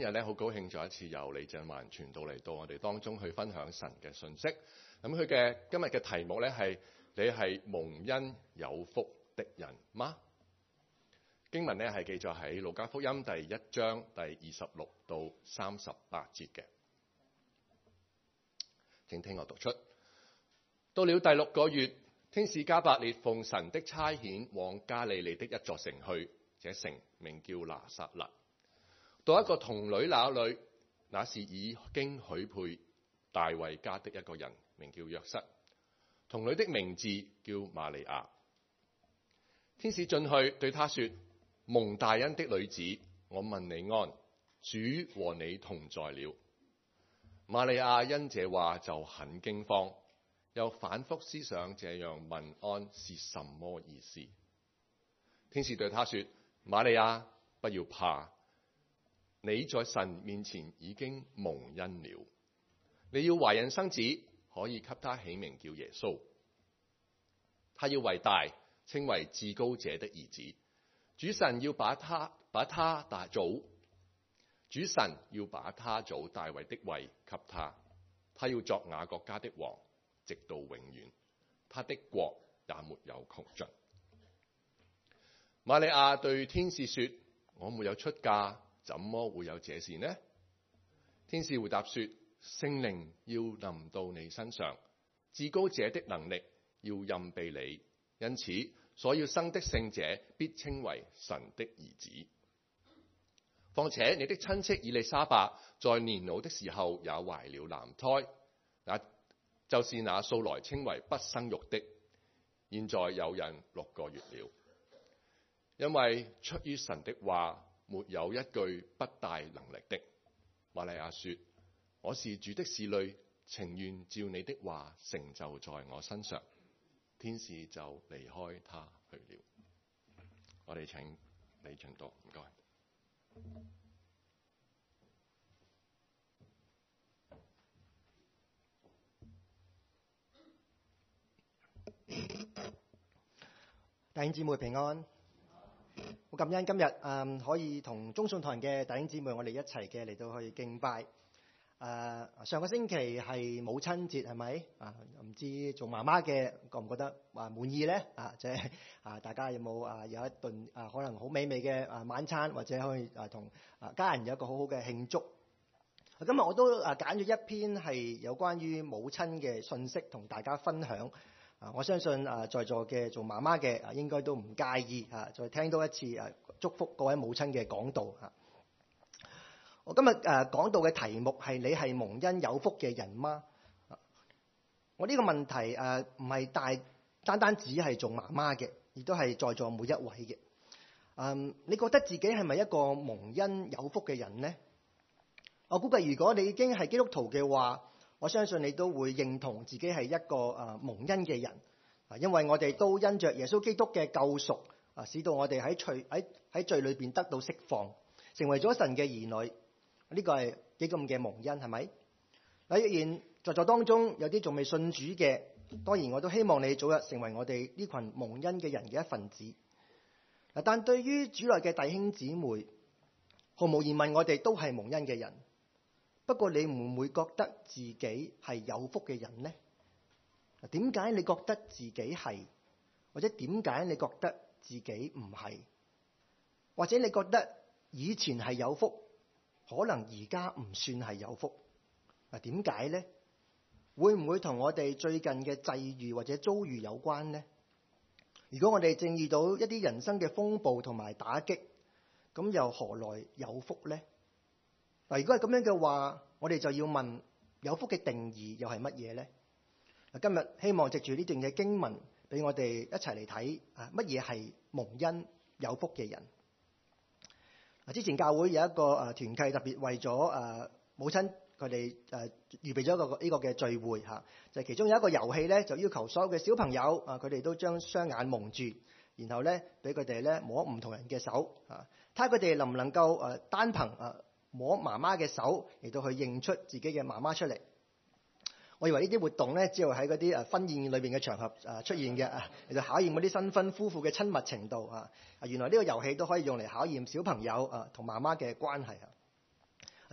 日咧好高興再一次由李振環傳道嚟到我哋當中去分享神嘅信息。咁佢嘅今日嘅題目咧係你係蒙恩有福的人嗎？經文咧係記載喺路加福音第1章第26到38節嘅，請聽我讀出。到了第6個月，天使加百列奉神的差遣往加利利的一座城去，這城名叫拿撒勒。到一個童女那裏，那是已經許配大衛家的一個人，名叫約瑟。童女的名字叫瑪利亞。天使進去對她說：蒙大恩的女子，我問你安，主和你同在了。瑪利亞因這話就很驚慌，又反覆思想這樣問安是什麼意思。天使對她說：瑪利亞，不要怕，你在神面前已經蒙恩了。你要懷孕生子，可以給他起名叫耶穌。他要為大，稱為至高者的兒子。主神要把他祖大衛的位給他，他要作雅各家的王，直到永遠。他的國也沒有窮盡。瑪利亞對天使說：我沒有出嫁，怎麼會有這事呢？天使回答說：聖靈要臨到你身上，至高者的能力要蔭庇你，因此所要生的聖者必稱為神的兒子。況且你的親戚以利沙伯在年老的時候也懷了男胎，那就是那素來稱為不生育的，現在有孕6個月了。因為出於神的話，沒有一句不帶能力的。瑪利亞說：我是主的使女，情願照你的話成就在我身上。天使就離開他去了。我哋請李傳道，唔該。 弟兄姊妹平安，好感恩今日可以同中信堂嘅弟兄姊妹我哋一齊嘅嚟到去敬拜。上個星期係母親節係咪？唔知做媽媽嘅覺唔覺得滿意咧？即係大家有冇有一頓可能好美味嘅晚餐，或者可以同家人有一個好好嘅慶祝。今日我都揀咗一篇係有關於母親嘅信息同大家分享。我相信在座嘅做媽媽嘅應該都唔介意再聽多一次祝福各位母親嘅講道。我今日講到嘅題目係你係蒙恩有福嘅人嗎？我呢個問題唔係單單只係做媽媽嘅，亦都係在座每一位嘅。你覺得自己係咪一個蒙恩有福嘅人呢？我估計如果你已經係基督徒嘅話，我相信你都會認同自己係一個蒙恩嘅人。因為我哋都因着耶穌基督嘅救贖使到我哋喺罪裏邊得到釋放，成為咗神嘅兒女。呢個係幾咁嘅蒙恩，係咪？若然在座當中有啲仲未信主嘅，當然我都希望你早日成為我哋呢群蒙恩嘅人嘅一份子。但對於主內嘅弟兄姊妹，毫無疑問我哋都係蒙恩嘅人。不過你唔會覺得自己係有福嘅人呢？點解你覺得自己係？或者點解你覺得自己唔係？或者你覺得以前係有福，可能而家唔算係有福？點解呢？會唔會同我哋最近嘅際遇或者遭遇有關呢？如果我哋正遇到一啲人生嘅風暴同埋打擊，咁又何來有福呢？如果係咁樣嘅話，我哋就要問有福嘅定義又係乜嘢呢？今日希望藉住呢段嘅經文，俾我哋一齊嚟睇乜嘢係蒙恩有福嘅人。之前教會有一個團契特別為咗母親佢哋預備咗呢個嘅聚會就其中有一個遊戲咧，就要求所有嘅小朋友佢哋都將雙眼蒙住，然後咧俾佢哋咧摸唔同人嘅手睇下佢哋能唔能夠單憑摸媽媽嘅手嚟到去認出自己嘅媽媽出嚟。我以為呢啲活動咧，只係喺嗰啲婚宴裏邊嘅場合出現嘅嚟到考驗嗰啲新婚夫婦嘅親密程度原來呢個遊戲都可以用嚟考驗小朋友同媽媽嘅關係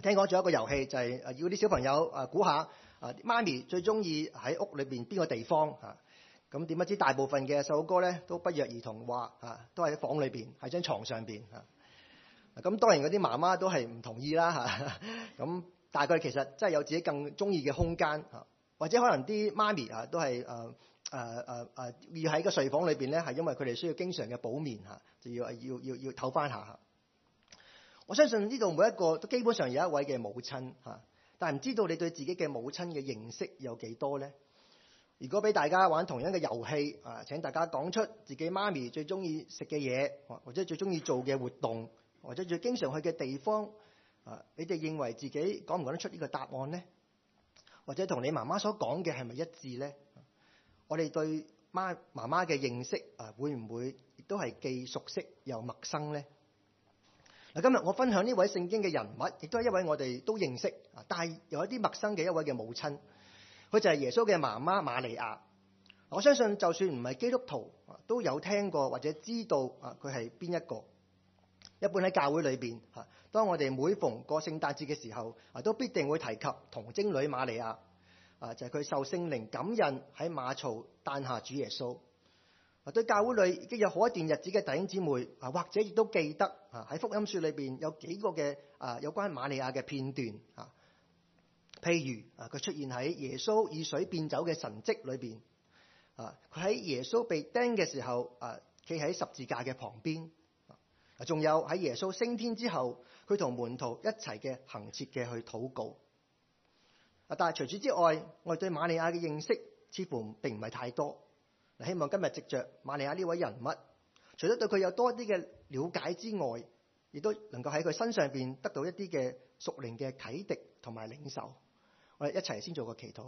聽講仲有一個遊戲就係要啲小朋友估下媽咪最中意喺屋裏邊邊個地方嚇。咁點不知大部分嘅細路哥咧都不約而同話都係喺房裏邊，喺張床上邊嚇。咁當然嗰啲媽媽都係唔同意啦嚇。咁但係佢哋其實真係有自己更中意嘅空間嚇，或者可能啲媽咪都係要喺個睡房裏邊咧，係因為佢哋需要經常嘅補眠嚇，就要唞翻下嚇。我相信呢度每一個都基本上有一位嘅母親嚇，但係唔知道你對自己嘅母親嘅認識有幾多呢？如果俾大家玩同樣嘅遊戲請大家講出自己媽咪最中意食嘅嘢，或者最中意做嘅活動，或者最經常去嘅地方，你哋認為自己講唔講得出呢個答案呢？或者同你媽媽所講嘅係咪一致呢？我哋對媽媽嘅認識會唔會亦都係既熟悉又陌生呢？嗱，今日我分享呢位聖經嘅人物，亦都係一位我哋都認識，但係有一啲陌生嘅一位嘅母親，佢就係耶穌嘅媽媽瑪利亞。我相信就算唔係基督徒，都有聽過或者知道佢係邊一個。一般喺教會裏邊，當我哋每逢過聖誕節嘅時候，都必定會提及童貞女瑪利亞，就係佢受聖靈感孕喺馬槽誕下主耶穌。對教會裏已經有好一段日子嘅弟兄姊妹，或者亦都記得喺福音書裏邊有幾個嘅有關瑪利亞嘅片段，譬如佢出現喺耶穌以水變酒嘅神蹟裏邊，佢喺耶穌被釘嘅時候企喺十字架嘅旁邊，仲有喺耶穌升天之後，佢同門徒一齊嘅恆切嘅去禱告。但係除此之外，我哋對瑪利亞嘅認識似乎並唔係太多。希望今日藉着瑪利亞呢位人物，除咗對佢有多啲嘅了解之外，亦都能夠喺佢身上邊得到一啲嘅屬靈嘅啟迪同埋領受。我哋一齊先做個祈禱。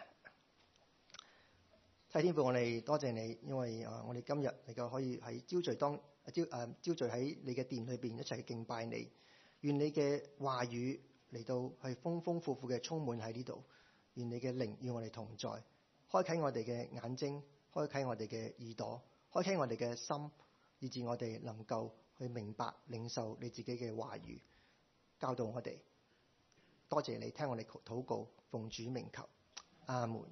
天父，我哋多謝你，因為我哋今日能夠可以喺招聚喺你嘅殿裏邊一齊去敬拜你。願你嘅話語嚟到係豐豐富富嘅充滿喺呢度。願你嘅靈與我哋同在，開啟我哋嘅眼睛。開啟我哋嘅耳朵，開啟我哋嘅心，以致我哋能夠去明白領受你自己嘅話語，教導我哋。多謝你聽我哋禱告，奉主名求，阿門。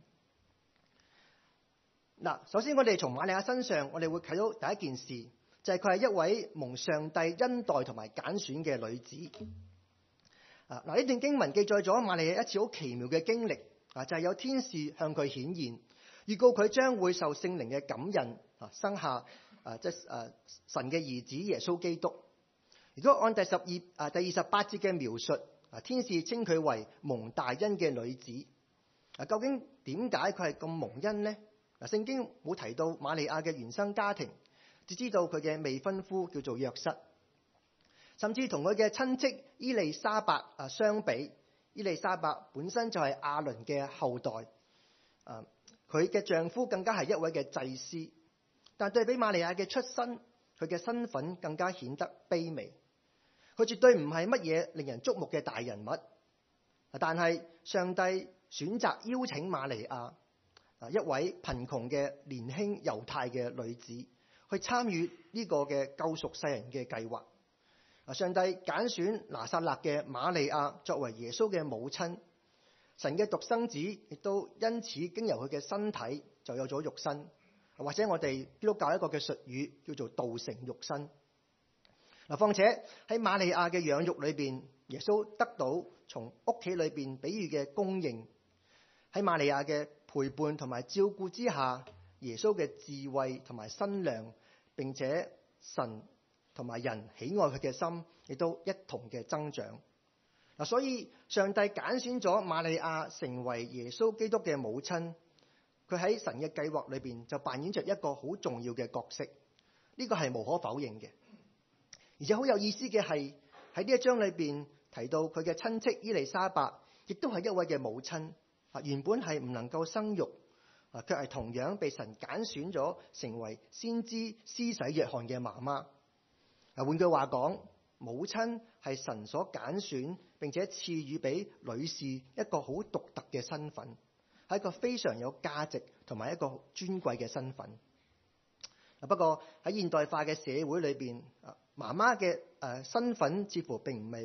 嗱，首先我哋從瑪利亞身上，我哋會睇到第一件事，就係佢係一位蒙上帝恩待同埋揀選嘅女子。呢段經文記載咗瑪利亞一次好奇妙嘅經歷，就係有天使向佢顯現。預告佢將會受聖靈嘅感孕，生下神嘅兒子耶穌基督。如果按第28節嘅描述，天使稱佢為蒙大恩嘅女子。究竟點解佢係咁蒙恩呢？聖經冇提到瑪利亞嘅原生家庭，只知道佢嘅未婚夫叫做約瑟，甚至同佢嘅親戚伊麗莎白相比，伊麗莎白本身就係亞倫嘅後代。佢嘅丈夫更加係一位嘅祭司，但對比瑪利亞嘅出身，佢嘅身份更加顯得卑微。佢絕對唔係乜嘢令人矚目嘅大人物，但係上帝選擇邀請瑪利亞，一位貧窮嘅年輕猶太嘅女子，去參與呢個嘅救贖世人嘅計劃。上帝揀選拿撒勒嘅瑪利亞作為耶穌嘅母親。神嘅獨生子亦都因此經由佢嘅身體就有咗肉身，或者我哋基督教一個嘅術語叫做道成肉身。況且喺瑪利亞嘅養育裏邊，耶穌得到從屋企裏邊俾予嘅供應。喺瑪利亞嘅陪伴同埋照顧之下，耶穌嘅智慧同埋身量，並且神同埋人喜愛佢嘅心，亦都一同嘅增長。所以上帝揀選咗瑪利亞成為耶穌基督嘅母親，佢喺神嘅計劃裏邊就扮演着一個好重要嘅角色，呢個係無可否認嘅。而且好有意思嘅係喺呢一章裏邊提到佢嘅親戚伊麗莎白，亦都係一位嘅母親，原本係唔能夠生育，卻係同樣被神揀選咗成為先知施洗約翰嘅媽媽。換句話講，母親係神所揀選並且賜予俾女士一個好獨特嘅身份，係一個非常有價值同埋一個尊貴嘅身份。不過喺現代化嘅社會裏邊，媽媽嘅身份似乎並唔係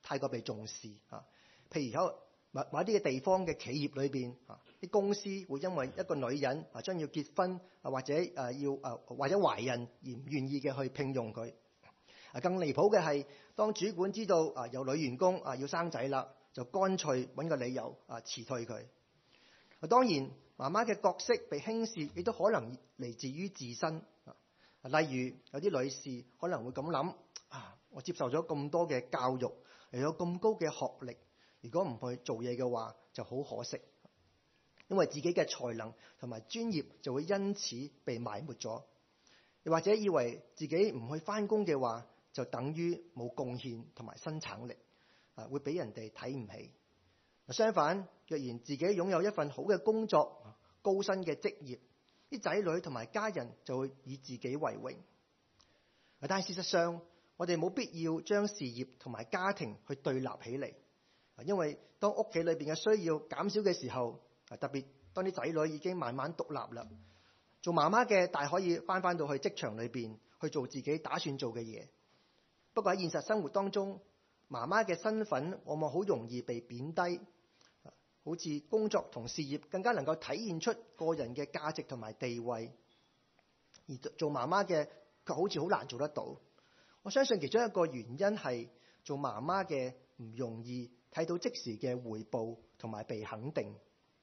太過被重視啊。譬如喺某一啲嘅地方嘅企業裏邊啊，啲公司會因為一個女人將要結婚或者或者懷孕而唔願意嘅去聘用佢。更離譜嘅係，當主管知道有女員工要生仔啦，就乾脆揾個理由辭退佢。當然，媽媽嘅角色被輕視，亦都可能嚟自於自身。例如有啲女士可能會咁諗：我接受咗咁多嘅教育，又有咁高嘅學歷，如果唔去做嘢嘅話，就好可惜。因為自己嘅才能同埋專業就會因此被埋沒咗。又或者以為自己唔去返工嘅話，就等於冇貢獻同埋生產力，會俾人哋睇唔起。相反，若然自己擁有一份好嘅工作、高薪嘅職業，啲仔女同埋家人就會以自己為榮。但係事實上，我哋冇必要將事業同埋家庭去對立起嚟，因為當屋企裏邊嘅需要減少嘅時候，特別當啲仔女已經慢慢獨立啦，做媽媽嘅大可以翻到去職場裏邊去做自己打算做嘅嘢。不過喺現實生活當中，媽媽嘅身份往往好容易被貶低，好似工作同事業更加能夠體現出個人嘅價值同埋地位，而做媽媽嘅卻好似好難做得到。我相信其中一個原因係做媽媽嘅唔容易睇到即時嘅回報同埋被肯定。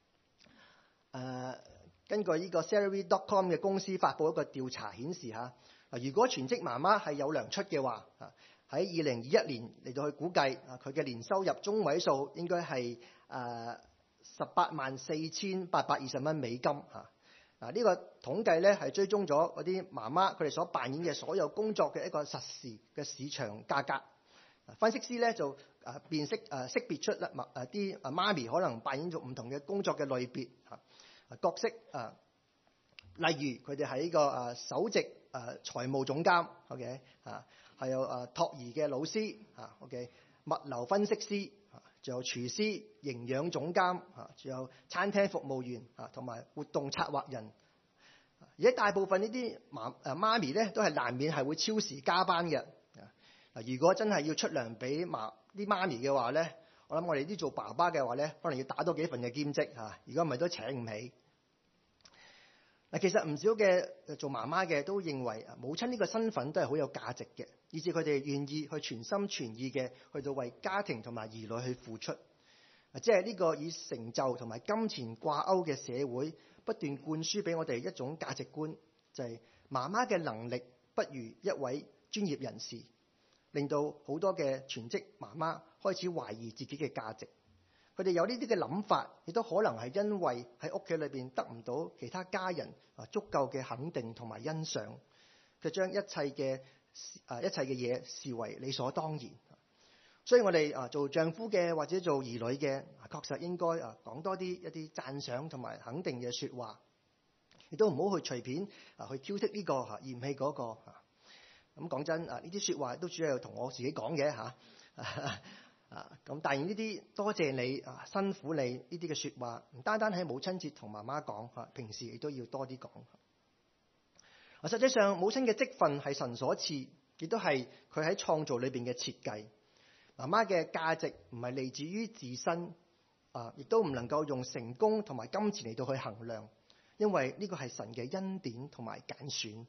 根據呢個 Salary.com 嘅公司發布一個調查顯示如果全職媽媽係有糧出嘅話，喺2021年嚟到去估計，佢嘅年收入中位數應該係184820蚊美金嚇。呢個統計咧係追蹤咗嗰啲媽媽佢哋所扮演嘅所有工作嘅一個實時嘅市場價格。分析師咧就識別出啲媽咪可能扮演咗唔同嘅工作嘅類別角色例如佢哋係呢個首席財務總監 ，OK 係有托兒嘅老師OK 物流分析師仲有廚師、營養總監仲有餐廳服務員同埋活動策劃人。而且大部分呢啲媽咪咧都係難免係會超時加班嘅。如果真係要出糧俾啲媽咪嘅話咧，我諗我哋啲做爸爸嘅話咧，可能要打多幾份嘅兼職如果唔係都請唔起。其實唔少嘅做媽媽嘅都認為母親呢個身份都係好有價值嘅，以至佢哋願意去全心全意嘅去到為家庭同埋兒女去付出。即係呢個以成就同埋金錢掛鈎嘅社會，不斷灌輸俾我哋一種價值觀，就係媽媽嘅能力不如一位專業人士，令到好多嘅全職媽媽開始懷疑自己嘅價值。佢哋有呢啲嘅諗法，亦都可能係因為喺屋企裏邊得唔到其他家人足夠嘅肯定同埋欣賞，佢將一切嘅嘢視為理所當然。所以我哋做丈夫嘅或者做兒女嘅，確實應該講多一啲讚賞同埋肯定嘅説話，亦都唔好去隨便去挑剔呢個嫌棄嗰個。咁講真呢啲説話都主要係同我自己講嘅咁但係呢啲多謝你辛苦你呢啲嘅説話，唔單單喺母親節同媽媽講平時亦都要多啲講。實際上母親嘅職分係神所賜，亦都係佢喺創造裏邊嘅設計。媽媽嘅價值唔係嚟自於自身，亦都唔能夠用成功同埋金錢嚟到去衡量，因為呢個係神嘅恩典同埋揀選。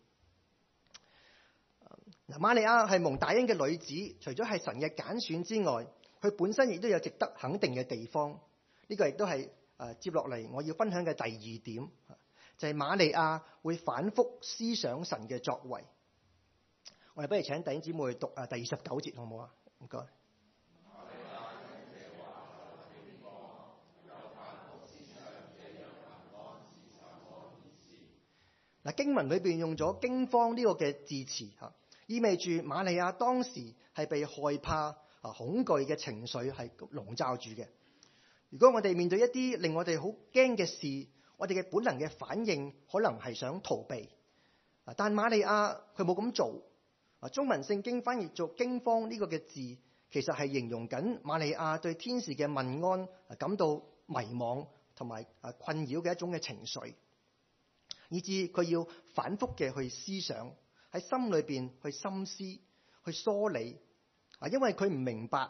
瑪利亞係蒙大恩嘅女子，除咗係神嘅揀選之外，佢本身亦都有值得肯定嘅地方。呢個亦都係接落嚟我要分享嘅第二點，就係瑪利亞會反覆思想神嘅作為。我哋不如請弟兄姊妹讀第29節好唔好啊？唔該。經文裏邊用咗驚慌呢個嘅字詞意味住瑪利亞當時係被害怕恐懼嘅情緒係籠罩住嘅。如果我哋面對一啲令我哋好驚嘅事，我哋嘅本能嘅反應可能係想逃避，但瑪利亞佢冇咁做。中文聖經翻譯做驚慌呢個嘅字，其實係形容緊瑪利亞對天使嘅問安感到迷惘同埋困擾嘅一種嘅情緒，以致佢要反覆嘅去思想，喺心裏邊去深思、去梳理，因為佢唔明白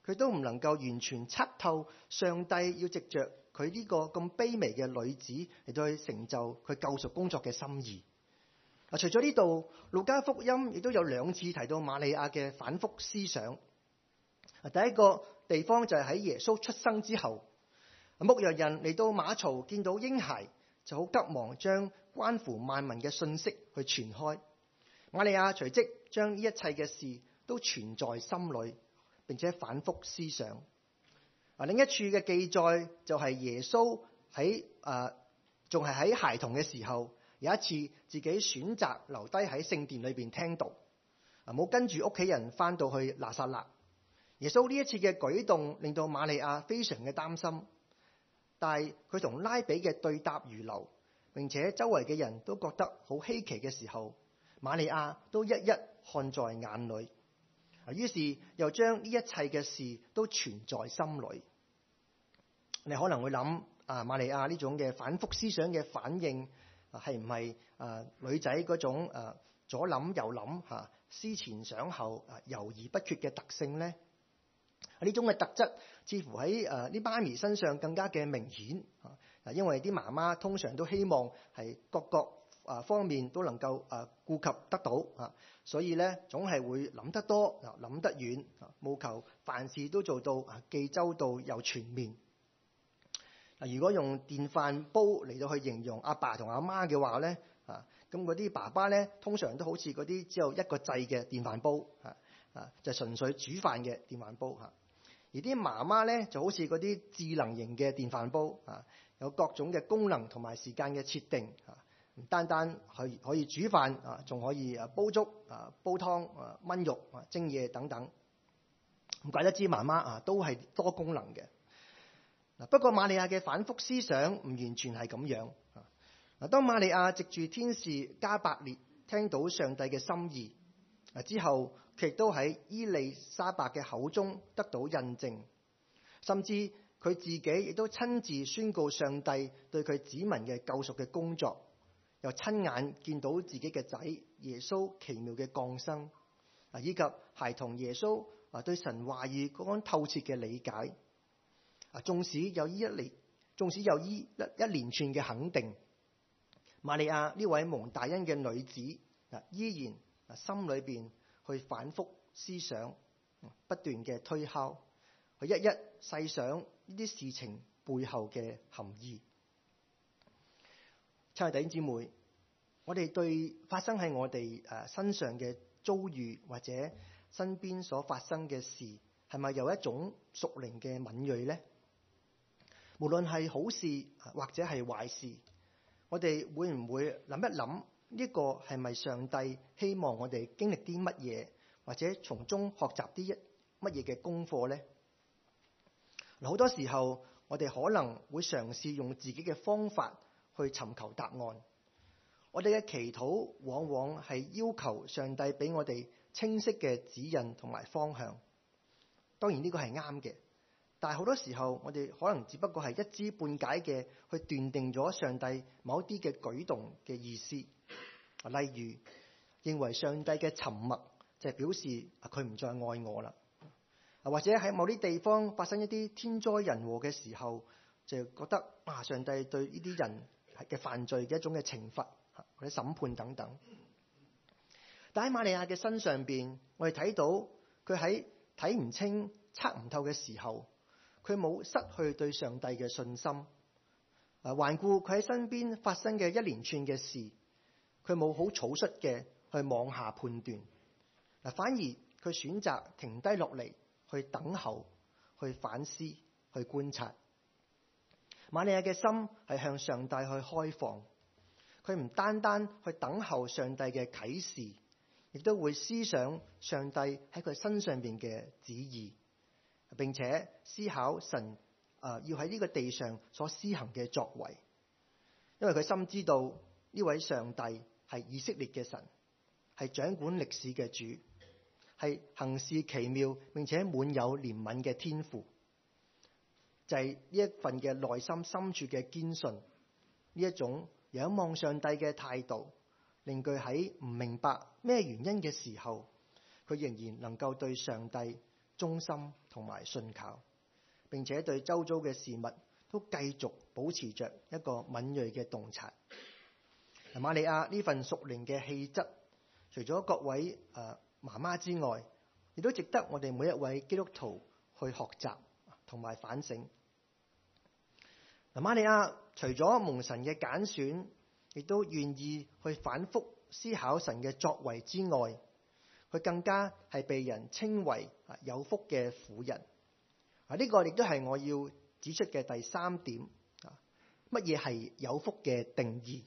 佢都唔能夠完全測透上帝要藉着佢呢個咁卑微嘅女子嚟到去成就佢救贖工作嘅心意。除咗呢度，路加福音亦都有2次提到瑪利亞嘅反覆思想。第一個地方就係喺耶穌出生之後，牧羊人嚟到馬槽見到嬰孩，就好急忙將關乎萬民嘅信息去傳開。瑪利亞隨即將呢一切嘅事都存在心裏，並且反覆思想。另一處嘅記載就係耶穌喺仲係喺孩童嘅時候，有一次自己選擇留低喺聖殿裏邊聽道，冇跟住屋企人翻到去拿撒勒。耶穌呢一次嘅舉動令到瑪利亞非常嘅擔心，但係佢同拉比嘅對答如流，並且周圍嘅人都覺得好稀奇嘅時候，瑪利亞都一一看在眼裏。於是又將呢一切嘅事都存在心裏。你可能會諗瑪利亞呢種嘅反覆思想嘅反應係唔係女仔嗰種左諗右諗思前想後猶豫不決嘅特性呢？呢種嘅特質似乎喺啲媽咪身上更加嘅明顯。因為啲媽媽通常都希望係各方面都能夠顧及得到所以咧總係會諗得多諗得遠，務求凡事都做到既周到又全面。如果用電飯煲嚟到去形容阿爸同阿媽嘅話咧咁嗰啲爸爸咧通常都好似嗰啲只有一個掣嘅電飯煲就純粹煮飯嘅電飯煲而啲媽媽咧就好似嗰啲智能型嘅電飯煲有各種嘅功能同埋時間嘅設定唔單單可以煮飯仲可以煲粥煲湯燜肉蒸嘢等等。唔怪得知媽媽都係多功能嘅。不過瑪利亞嘅反覆思想唔完全係咁樣。當瑪利亞藉住天使加百列聽到上帝嘅心意之後，佢亦都喺伊麗莎白嘅口中得到印證，甚至佢自己亦都親自宣告上帝對佢子民嘅救贖嘅工作，又親眼見到自己嘅仔耶穌奇妙嘅降生，以及孩童耶穌對神話語嗰種透徹嘅理解。縱使有一連串嘅肯定，瑪利亞呢位蒙大恩嘅女子依然心裏邊去反覆思想，不斷嘅推敲，去一一細想呢啲事情背後嘅含義。親愛弟兄姊妹，我哋對發生喺我哋身上嘅遭遇或者身邊所發生嘅事，係咪有一種屬靈嘅敏銳呢？無論係好事或者係壞事，我哋會唔會諗一諗呢個係咪上帝希望我哋經歷啲乜嘢，或者從中學習啲乜嘢嘅功課呢？好多時候我哋可能會嘗試用自己嘅方法去尋求答案。我哋嘅祈禱往往係要求上帝俾我哋清晰嘅指引同埋方向。當然呢個係啱嘅。但係好多時候，我哋可能只不過係一知半解嘅去斷定咗上帝某一啲嘅舉動嘅意思。例如認為上帝嘅沉默就係表示佢唔再愛我啦，或者喺某啲地方發生一啲天災人禍嘅時候，就覺得上帝對呢啲人嘅犯罪嘅一種嘅懲罰或者審判等等。但喺瑪利亞嘅身上邊，我哋睇到佢喺睇唔清、測唔透嘅時候，佢冇失去對上帝嘅信心。環顧佢喺身邊發生嘅一連串嘅事，佢冇好草率嘅去妄下判斷。反而佢選擇停低落嚟去等候、去反思、去觀察。瑪利亞嘅心係向上帝去開放，佢唔單單去等候上帝嘅啟示，亦都會思想上帝喺佢身上邊嘅旨意。並且思考神要喺呢個地上所施行嘅作為，因為佢深知道呢位上帝係以色列嘅神，係掌管歷史嘅主，係行事奇妙並且滿有憐憫嘅天父。就係呢一份嘅內心深處嘅堅信，呢一種仰望上帝嘅態度，令佢喺唔明白咩原因嘅時候，佢仍然能夠對上帝忠心同埋信靠，並且對周遭嘅事物都繼續保持着一個敏銳嘅洞察。瑪利亞呢份屬靈嘅氣質，除咗各位媽媽之外，亦都值得我哋每一位基督徒去學習同埋反省。瑪利亞除咗蒙神嘅揀選，亦都願意去反覆思考神嘅作為之外，佢更加係被人稱為有福嘅婦人。呢個亦都係我要指出嘅第三點。乜嘢係有福嘅定義？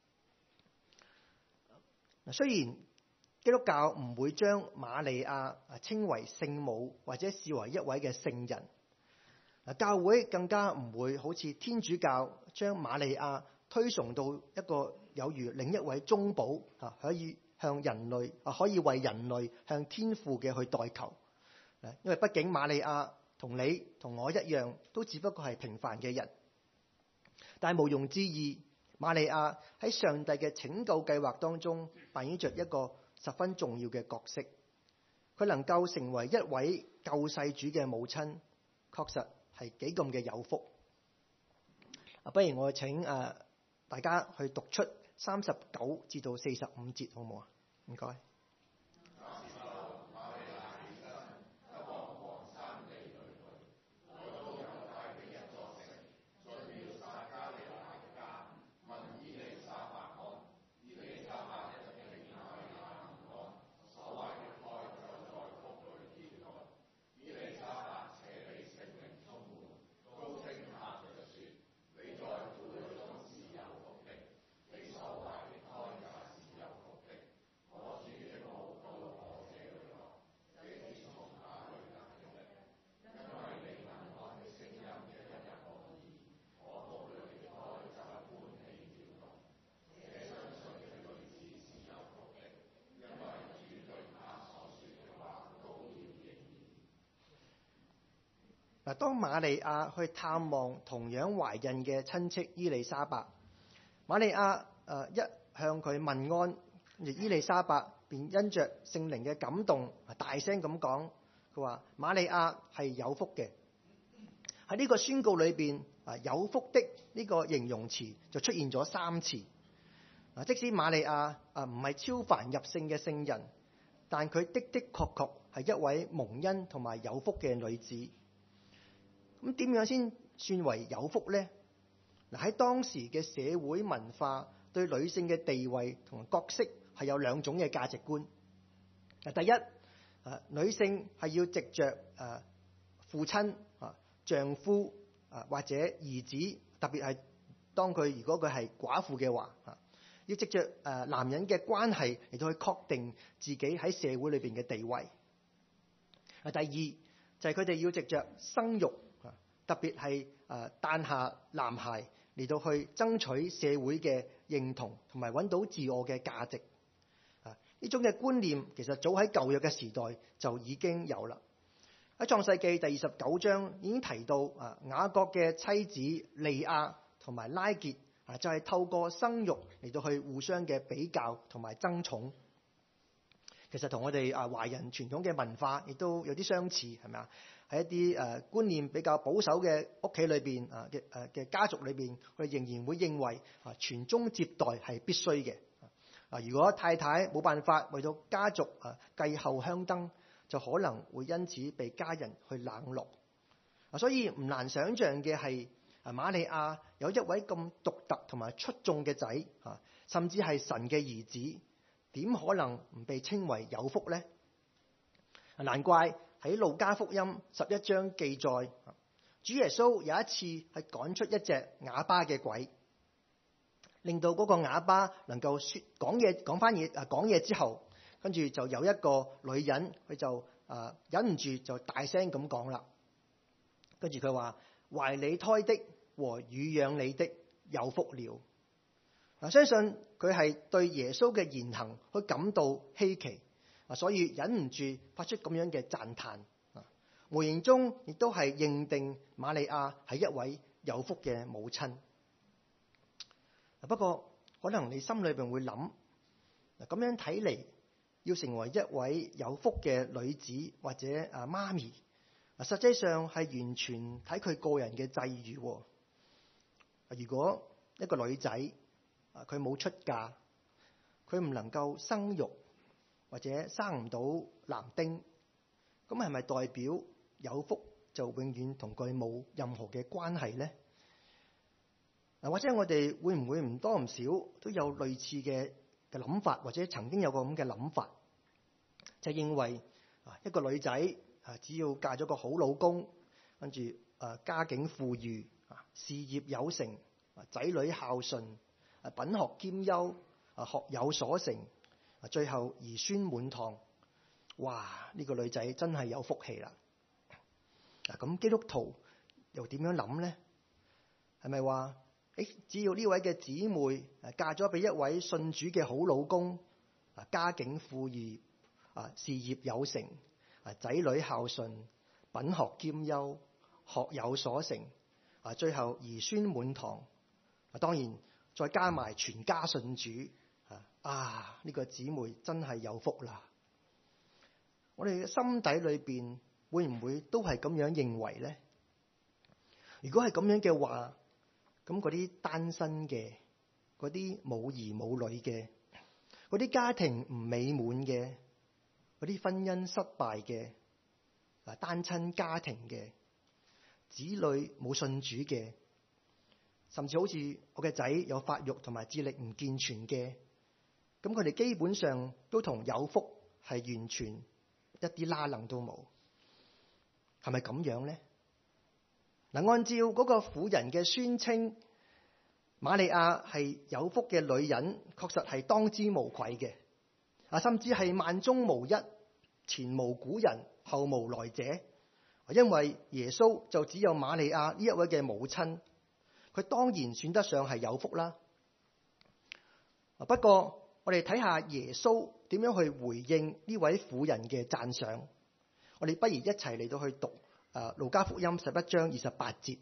雖然基督教唔會將瑪利亞稱為聖母或者視為一位嘅聖人，教會更加唔會好似天主教將瑪利亞推崇到一個有如另一位中保，可以向人類可以為人類向天父嘅去代求。因為畢竟瑪利亞同你同我一樣，都只不過係平凡嘅人。但係毋庸置疑，瑪利亞喺上帝嘅拯救計劃當中扮演着一個十分重要嘅角色。佢能夠成為一位救世主嘅母親，確實係幾咁嘅有福。不如我請大家去讀出39至到45節，好唔好啊？唔該。當瑪利亞去探望同樣懷孕嘅親戚伊麗莎白，瑪利亞一向佢問安，而伊麗莎白便因着聖靈嘅感動，大聲咁講，佢話瑪利亞係有福嘅。喺呢個宣告裏邊，有福的呢個形容詞就出現咗3次。即使瑪利亞唔係超凡入聖嘅聖人，但佢的確確係一位蒙恩同埋有福嘅女子。咁點樣先算為有福呢？喺當時嘅社會文化對女性嘅地位同角色係有2種嘅價值觀。第一，女性係要藉着父親、丈夫或者兒子，特別係當如果佢係寡婦嘅話，要藉着男人嘅關係嚟到去確定自己喺社會裏邊嘅地位。第二就係佢哋要藉着生育，特別係誕下男孩嚟到去爭取社會嘅認同，同埋揾到自我嘅價值。呢種嘅觀念其實早喺舊約嘅時代就已經有啦。喺創世記第29章已經提到，雅各嘅妻子利亞同埋拉結就係透過生育嚟到去互相嘅比較同埋爭寵。其實同我哋華人傳統嘅文化亦都有啲相似，係咪啊？喺一啲觀念比較保守嘅屋企裏邊嘅家族裏邊，佢哋仍然會認為傳宗接代係必須嘅。如果太太冇辦法為到家族繼後香燈，就可能會因此被家人去冷落。所以唔難想像嘅係，瑪利亞有一位咁獨特同埋出眾嘅仔，甚至係神嘅兒子，點可能唔被稱為有福呢？難怪喺路加福音11章記載，主耶穌有一次係趕出一隻啞巴嘅鬼，令到嗰個啞巴能夠講嘢之後，跟住就有一個女人佢就忍唔住就大聲咁講啦，跟住佢話懷你胎的和乳養你的有福了。相信佢係對耶穌嘅言行佢感到稀奇，所以忍唔住發出咁樣嘅讚嘆。無形中亦都係認定瑪利亞係一位有福嘅母親。不過可能你心裏邊會諗，咁樣睇嚟，要成為一位有福嘅女子或者媽咪， 實際上係完全睇佢個人嘅際遇喎。如果一個女仔佢冇出嫁，佢唔能夠生育或者生唔到男丁，咁係咪代表有福就永遠同佢冇任何嘅關係呢？或者我哋會唔會唔多唔少都有類似嘅諗法，或者曾經有個咁嘅諗法，就認為一個女仔只要嫁咗個好老公，跟住家境富裕，事業有成，仔女孝順，品學兼優，學有所成，最後兒孫滿堂，哇！呢個女仔真係有福氣啦。咁基督徒又點樣諗呢？係咪話只要呢位嘅姊妹嫁咗俾一位信主嘅好老公，家境富裕，事業有成，仔女孝順，品學兼優，學有所成，最後兒孫滿堂，當然再加埋全家信主，呢個姊妹真係有福啦！我哋嘅心底裏邊會唔會都係咁樣認為呢？如果係咁樣嘅話，咁嗰啲單身嘅，嗰啲冇兒冇女嘅，嗰啲家庭唔美滿嘅，嗰啲婚姻失敗嘅，單親家庭嘅，子女冇信主嘅，甚至好似我嘅仔有發育同埋智力唔健全嘅，咁佢哋基本上都同有福係完全一啲拉楞都冇，係咪咁樣呢？嗱，按照嗰個婦人嘅宣稱，瑪利亞係有福嘅女人，確實係當之無愧嘅，甚至係萬中無一，前無古人，後無來者。因為耶穌就只有瑪利亞呢一位嘅母親，佢當然算得上係有福啦。不過我哋睇下耶穌點樣去回應呢位婦人嘅讚賞。我哋不如一齊嚟到去讀路加福音11章28節。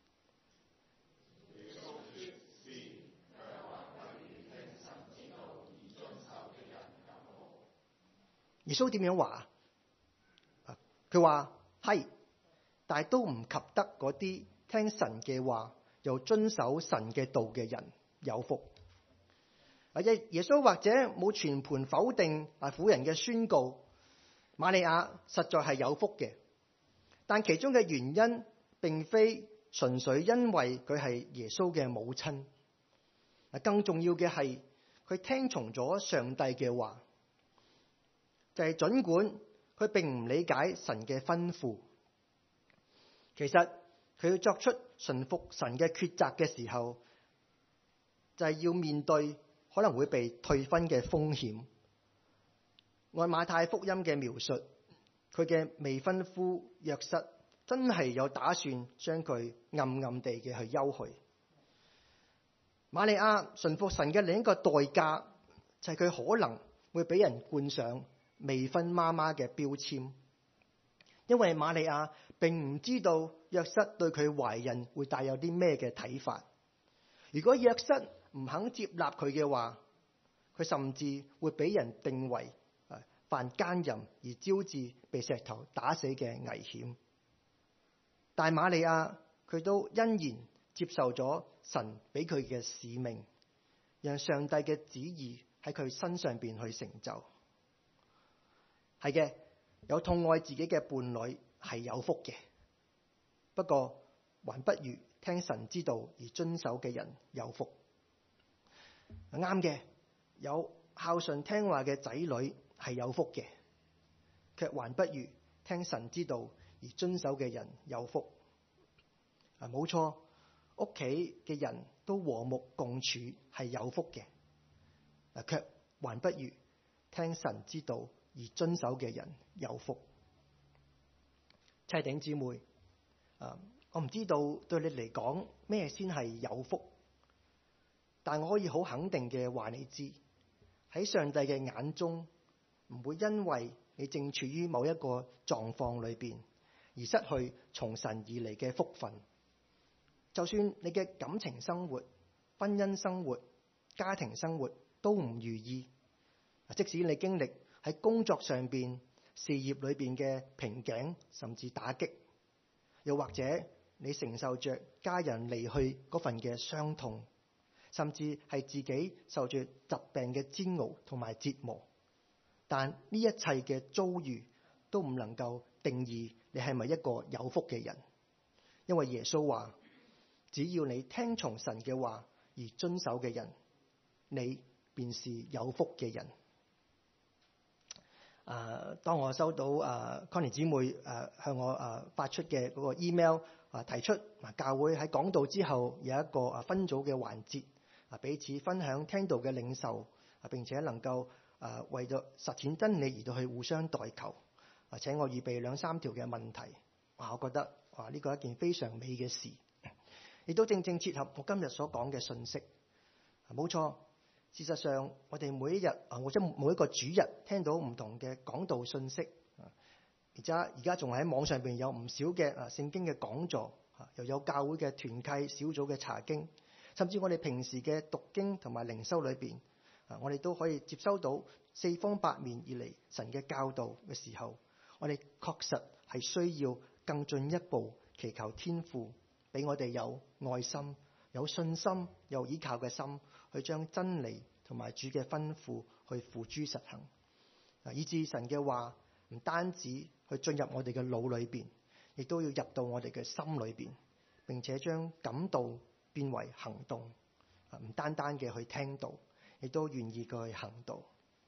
耶穌點樣話？佢話係，但係都唔及得嗰啲聽神嘅話又遵守神嘅道嘅人有福。耶穌或者冇全盤否定婦人嘅宣告，瑪利亞實在係有福嘅，但其中嘅原因並非純粹因為佢係耶穌嘅母親，更重要嘅係佢聽從咗上帝嘅話，就係儘管佢並唔理解神嘅吩咐，其實佢要作出順服神嘅抉擇嘅時候，就係要面對可能會被退婚嘅風險。按馬太福音嘅描述，佢嘅未婚夫約瑟真係有打算將佢暗暗地嘅去休去。瑪利亞順服神嘅另一個代價，就係佢可能會俾人冠上未婚媽媽嘅標籤，因為瑪利亞並唔知道約瑟對佢懷孕會帶有啲咩嘅睇法。如果約瑟唔肯接納佢嘅話，佢甚至會俾人定為犯奸淫而招致被石頭打死嘅危險。但瑪利亞佢都欣然接受咗神俾佢嘅使命，讓上帝嘅旨意喺佢身上邊去成就。係嘅，有痛愛自己嘅伴侶係有福嘅，不過還不如聽神之道而遵守嘅人有福。啱嘅，有孝順聽話嘅仔女係有福嘅，卻還不如聽神之道而遵守嘅人有福。冇錯，屋企嘅人都和睦共處係有福嘅，卻還不如聽神之道而遵守嘅人有福。親愛的姊妹，我唔知道對你嚟講咩先係有福，但我可以好肯定嘅話你知，喺上帝嘅眼中，唔會因為你正處於某一個狀況裏邊而失去從神而嚟嘅福分。就算你嘅感情生活、婚姻生活、家庭生活都唔如意，即使你經歷喺工作上邊事業裏邊嘅瓶頸甚至打擊，又或者你承受着家人離去嗰份嘅傷痛，甚至係自己受住疾病嘅煎熬同埋折磨。但呢一切嘅遭遇都唔能夠定義你係咪一個有福嘅人，因為耶穌話，只要你聽從神嘅話而遵守嘅人，你便是有福嘅人。當我收到Connie 姊妹向我發出嘅嗰個 email 提出教會喺講道之後有一個分組嘅環節，彼此分享聽道嘅領受，並且能夠為咗實踐真理而到去互相代求，請我預備2-3條嘅問題。我覺得呢個係一件非常美嘅事，亦都正正切合我今日所講嘅信息。冇錯。事實上，我哋每一日或者每一個主日聽到唔同嘅講道信息，而家仲喺網上邊有唔少嘅聖經嘅講座，又有教會嘅團契小組嘅查經，甚至我哋平時嘅讀經同埋靈修裏邊，我哋都可以接收到四方八面而嚟神嘅教導嘅時候，我哋確實係需要更進一步祈求天父俾我哋有愛心、有信心、有依靠嘅心，去將真理同埋主嘅吩咐去付諸實行，以致神嘅話唔單止去進入我哋嘅腦裏邊，亦都要入到我哋嘅心裏邊，並且將感動變為行動，唔單單嘅去聽道，亦都願意去行道。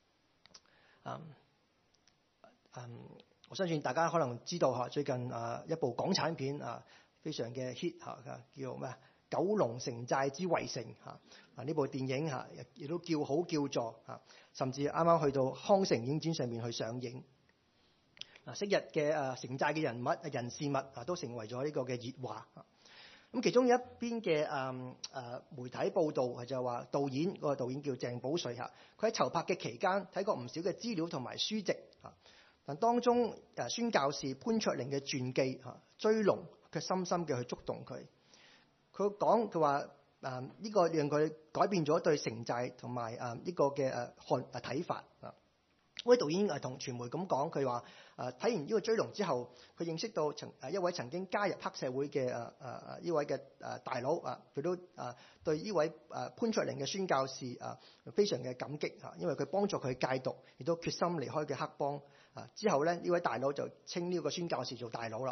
我相信大家可能知道最近一部港產片非常嘅 hit 叫咩？九龍城寨之圍城呢部電影亦都叫好叫座甚至啱啱去到康城影展上面去上映。昔日嘅城寨嘅人物人事物都成為咗呢個嘅熱話。咁其中有一邊嘅媒體報導就話導演叫鄭保瑞佢喺籌拍嘅期間睇過唔少嘅資料同埋書籍但當中宣教士潘卓靈嘅傳記追龍，佢深深嘅去觸動佢。佢話呢個讓佢改變咗對城寨同埋呢個嘅睇法。位導演同傳媒咁講，佢話睇完呢個追龍之後，佢認識到一位曾經加入黑社會嘅呢位嘅大佬佢都對呢位潘卓靈嘅宣教士非常嘅感激因為佢幫助佢戒毒，亦都決心離開嘅黑幫。之後咧，呢位大佬就稱呢個宣教士做大佬啦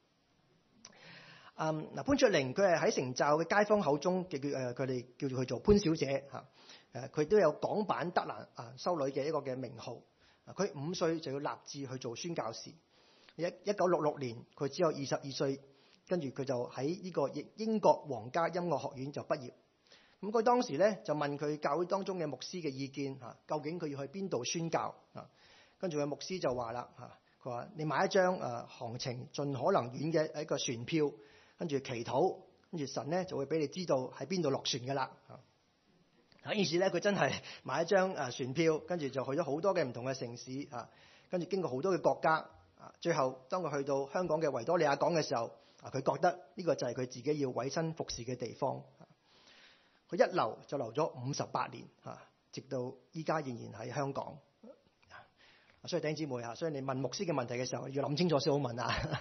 潘卓靈佢係喺城寨嘅街坊口中佢哋叫做佢做潘小姐佢都有港版德蘭修女嘅一個嘅名號。佢5歲就要立志去做宣教士。1966年佢只有22歲，跟住佢就喺呢個英國皇家音樂學院就畢業。咁佢當時咧就問佢教會當中嘅牧師嘅意見究竟佢要去邊度宣教跟住個牧師就話啦佢話你買一張航程盡可能遠嘅一個船票，跟住祈禱，跟住神咧就會俾你知道喺邊度落船噶啦。於是咧佢真係買一張船票，跟住就去咗好多嘅唔同嘅城市跟住經過好多嘅國家最後當佢去到香港嘅維多利亞港嘅時候佢覺得呢個就係佢自己要委身服侍嘅地方。佢一留就留咗58年直到依家仍然喺香港。所以弟兄姊妹所以你問牧師嘅問題嘅時候要諗清楚先好問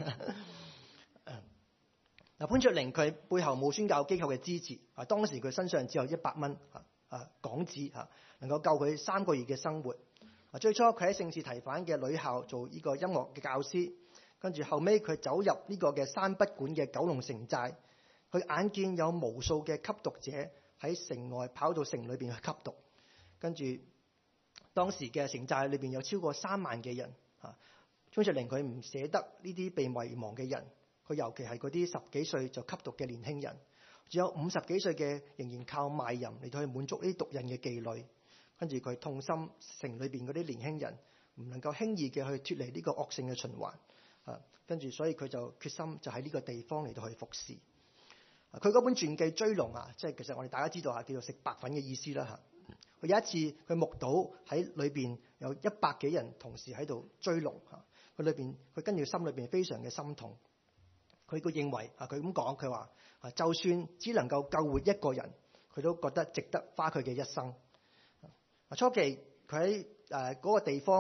潘卓靈佢背後冇宣教機構嘅支持當時佢身上只有100蚊港紙能夠救佢3個月嘅生活。最初佢喺聖士提反嘅女校做呢個音樂嘅教師，跟住後尾佢走入呢個嘅山不管嘅九龍城寨，佢眼見有無數嘅吸毒者喺城外跑到城裏邊去吸毒，跟住當時嘅城寨裏邊有超過3萬嘅人潘卓靈佢唔捨得呢啲被遺忘嘅人，佢尤其係嗰啲10幾歲就吸毒嘅年輕人，仲有50幾歲嘅仍然靠賣淫嚟到去滿足呢啲毒癮嘅妓女。跟住佢痛心城裏邊嗰啲年輕人唔能夠輕易嘅去脫離呢個惡性嘅循環跟住所以佢就決心就喺呢個地方嚟到去服侍。佢嗰本傳記追龍即係其實我哋大家知道叫做食白粉嘅意思啦佢有一次佢目睹喺裏邊有100幾人同時喺度追龍佢跟住心裏邊非常嘅心痛。佢認為佢咁講，佢話就算只能夠救活一個人，佢都覺得值得花佢嘅一生。初期佢喺嗰個地方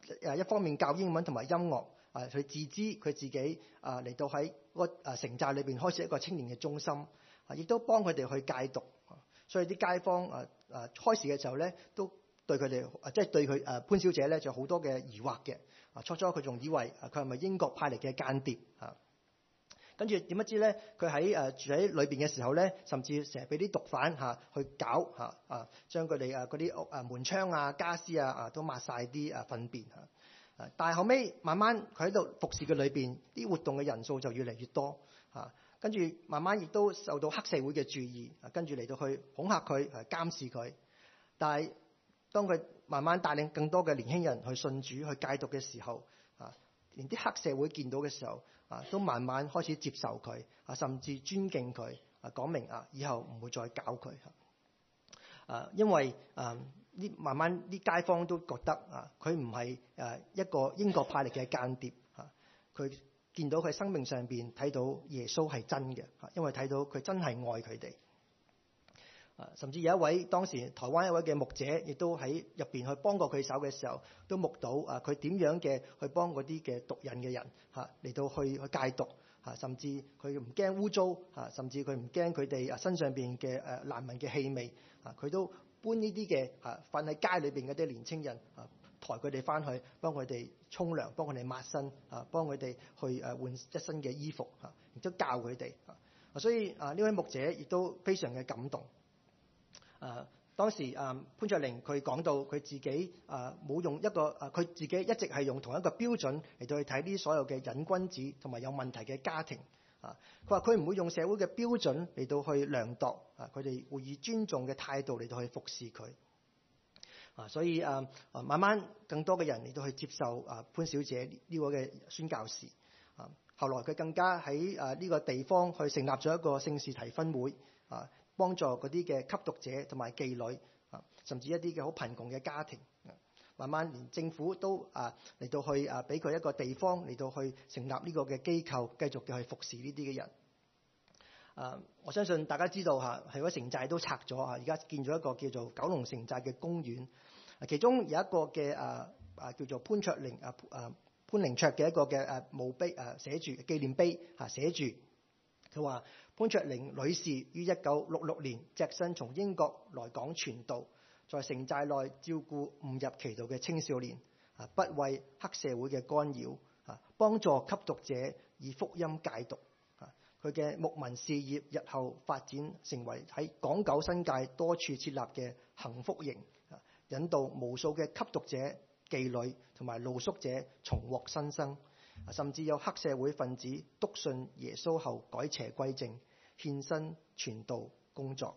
一方面教英文同埋音樂，佢自資佢自己嚟到喺個城寨裏邊開始一個青年嘅中心，亦都幫佢哋去戒毒。所以啲街坊開始嘅時候咧，都對佢哋即係對佢潘小姐咧就好多嘅疑惑嘅。初初佢仲以為佢係咪英國派嚟嘅間諜啊？跟住點不知咧，佢喺住喺裏邊嘅時候咧，甚至成日俾啲毒販去搞將佢哋嗰啲屋門窗家私都抹晒啲糞便嚇。但係後尾慢慢佢喺度服侍嘅裏邊，啲活動嘅人數就越嚟越多嚇。跟住慢慢亦都受到黑社會嘅注意，跟住嚟到去恐嚇佢、監視佢。但係當佢慢慢帶領更多嘅年輕人去信主、去戒毒嘅時候，連啲黑社會見到嘅時候，都慢慢開始接受佢，甚至尊敬佢，講明以後唔會再搞佢。因為慢慢啲街坊都覺得佢唔係一個英國派嚟嘅間諜，佢見到佢生命上邊睇到耶穌係真嘅，因為睇到佢真係愛佢哋。甚至有一位當時台灣一位嘅牧者，亦都喺入邊去幫過佢手嘅時候，都目睹佢點樣嘅去幫嗰啲嘅毒癮嘅人嚟到去戒毒，甚至佢唔驚污糟，甚至佢唔驚佢哋身上邊嘅難聞嘅氣味，佢都搬呢啲嘅瞓喺街裏邊嗰啲年青人，抬佢哋翻去幫佢哋沖涼，幫佢哋抹身，幫佢哋去換一身嘅衣服，亦都教佢哋。所以呢位牧者亦都非常嘅感動。當時潘卓玲佢講到佢自己冇用一個佢自己一直係用同一個標準嚟到去睇呢所有嘅癮君子同埋有問題嘅家庭。佢話佢唔會用社會嘅標準嚟到去量度，佢哋會以尊重嘅態度嚟到去服侍佢。所以慢慢更多嘅人嚟到去接受潘小姐呢位嘅宣教士。後來佢更加喺呢個地方去成立咗一個聖士提分會，幫助嗰啲嘅吸毒者同埋妓女，甚至一啲嘅好貧窮嘅家庭。慢慢連政府都嚟到去俾佢一個地方嚟到去成立呢個嘅機構，繼續嘅去服侍呢啲嘅人。我相信大家知道係嗰城寨都拆咗，而家建咗一個叫做九龍城寨嘅公園。其中有一個嘅叫做潘寧卓嘅一個嘅墓碑寫住紀念碑寫住佢話。潘卓玲女士於1966年隻身從英國來港傳道，在城寨內照顧誤入歧途嘅青少年，不畏黑社會嘅干擾，幫助吸毒者以福音戒毒。佢嘅牧民事業日後發展成為喺港九新界多處設立嘅幸福營，引導無數嘅吸毒者、妓女同埋露宿者重獲新生。甚至有黑社會分子篤信耶穌後改邪歸正，獻身傳道工作。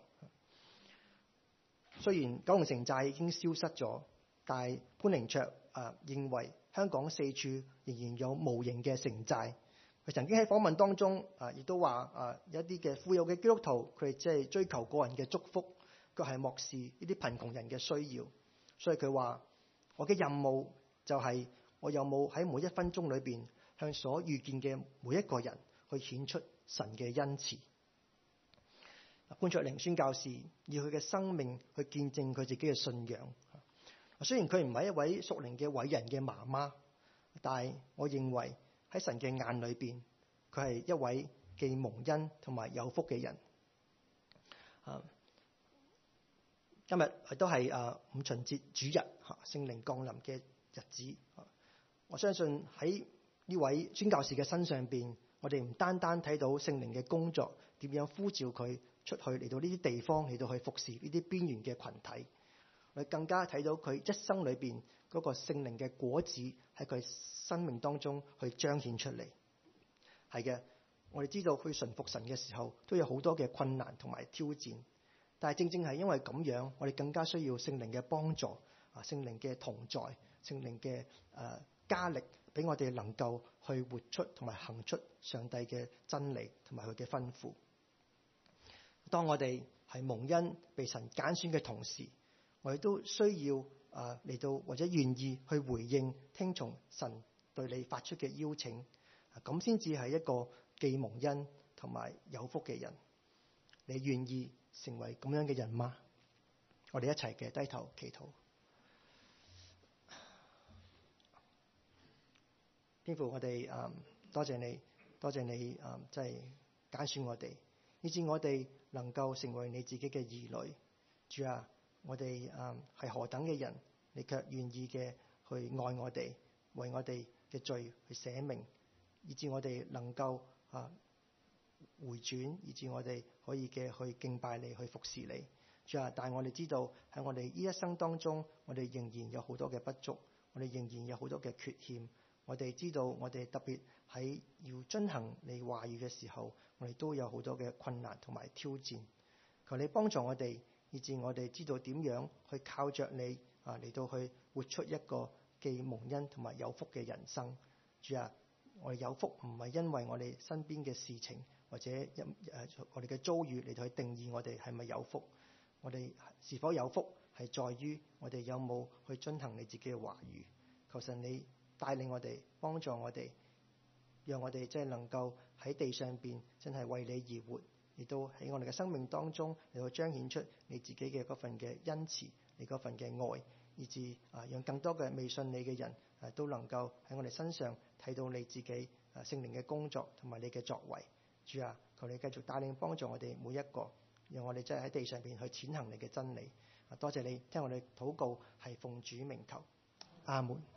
雖然九龍城寨已經消失咗，但係潘寧卓認為香港四處仍然有無形嘅城寨。佢曾經喺訪問當中亦都話有一啲嘅富有嘅基督徒，佢哋即係追求個人嘅祝福，佢係漠視呢啲貧窮人嘅需要。所以佢話：我嘅任務就係我有冇喺每一分鐘裏邊，向所遇見嘅每一個人去顯出神嘅恩慈。潘卓玲宣教士以佢嘅生命去見證佢自己嘅信仰。雖然佢唔係一位屬靈嘅偉人嘅媽媽，但係我認為喺神嘅眼裏邊，佢係一位既蒙恩同埋有福嘅人。今日都係五旬節主日，聖靈降臨嘅日子。我相信喺呢位宣教士嘅身上邊，我哋唔單單睇到聖靈嘅工作，點樣呼召佢出去嚟到呢啲地方嚟到去服侍呢啲邊緣嘅群體，我哋更加睇到佢一生裏邊嗰個聖靈嘅果子喺佢生命當中去彰顯出嚟。係嘅，我哋知道去順服神嘅時候都有好多嘅困難同埋挑戰，但係正正係因為咁樣，我哋更加需要聖靈嘅幫助，聖靈嘅同在，聖靈嘅加力，俾我哋能夠去活出同埋行出上帝嘅真理同埋佢嘅吩咐。當我哋係蒙恩被神揀選嘅同時，我哋都需要嚟到或者願意去回應聽從神對你發出嘅邀請，咁先至係一個既蒙恩同埋有福嘅人。你願意成為咁樣嘅人嗎？我哋一齊嘅低頭祈禱。 天父，我哋多謝你，多謝你即係揀選我哋，以致我哋能夠成為你自己嘅兒女。主啊，我哋係何等嘅人，你卻願意嘅去愛我哋，為我哋嘅罪去捨命，以致我哋能夠回轉，以致我哋可以嘅去敬拜你，去服侍你。主啊，但係我哋知道喺我哋呢一生當中，我哋仍然有好多嘅不足，我哋仍然有好多嘅缺陷。我哋知道我哋特別喺要遵行你話語嘅時候，我哋都有好多嘅困難同埋挑戰。求你幫助我哋，以致我哋知道點樣去靠着你嚟到去活出一個既蒙恩同埋有福嘅人生。主啊，我哋有福唔係因為我哋身邊嘅事情或者我哋嘅遭遇嚟到去定義我哋係咪有福。我哋是否有福係在於我哋有冇去遵行你自己嘅話語。求神你帶領我哋，幫助我哋，讓我哋真係能夠喺地上邊真係為你而活，亦都喺我哋嘅生命當中嚟到彰顯出你自己嘅嗰份嘅恩慈，你嗰份嘅愛，以致讓更多嘅未信你嘅人都能夠喺我哋身上睇到你自己聖靈嘅工作同埋你嘅作為。主啊，求你繼續帶領幫助我哋每一個，讓我哋真係喺地上邊去踐行你嘅真理。多謝你聽我哋禱告，係奉主名求，阿門。